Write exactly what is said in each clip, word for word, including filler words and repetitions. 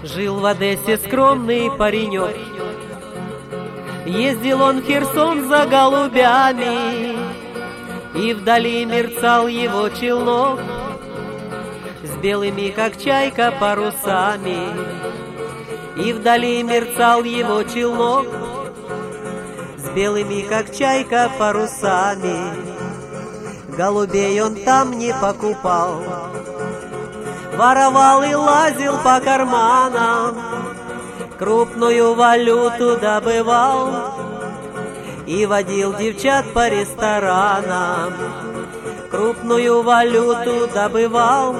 Жил в Одессе скромный паренек. Ездил он в Херсон за голубями, и вдали мерцал его челнок с белыми, как чайка, парусами. И вдали мерцал его челнок с белыми, как чайка, парусами. Голубей он там не покупал, воровал и лазил по карманам, крупную валюту добывал и водил девчат по ресторанам. Крупную валюту добывал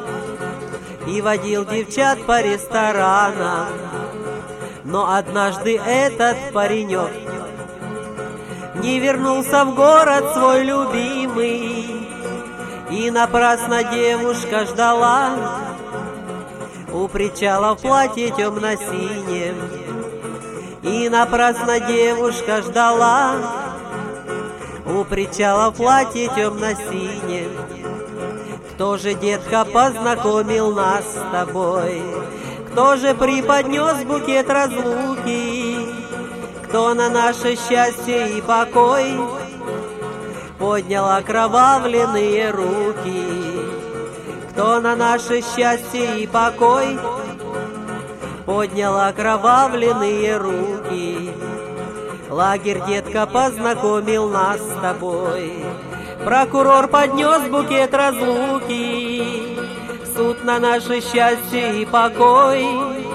и водил девчат по ресторанам. Но однажды этот паренек не вернулся в город свой любимый, и напрасно девушка ждала у причала в платье темно-синем. И напрасно девушка ждала у причала в платье темно-синем. Кто же, детка, познакомил нас с тобой? Кто же преподнес букет разлуки? Кто на наше счастье и покой поднял окровавленные руки? Кто на наше счастье и покой поднял окровавленные руки? Лагерь, детка, познакомил нас с тобой. Прокурор поднес букет разлуки. Суд на наше счастье и покой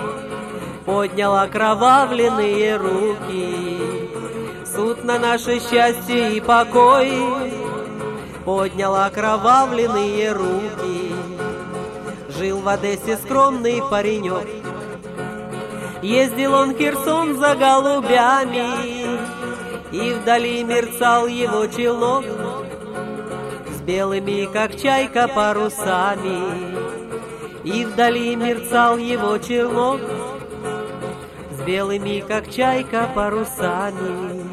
поднял окровавленные руки. Суд на наше счастье и покой поднял окровавленные руки. Жил в Одессе скромный паренек. Ездил он в Херсон за голубями, и вдали мерцал его челнок с белыми, как чайка, парусами. И вдали мерцал его челнок с белыми, как чайка, парусами.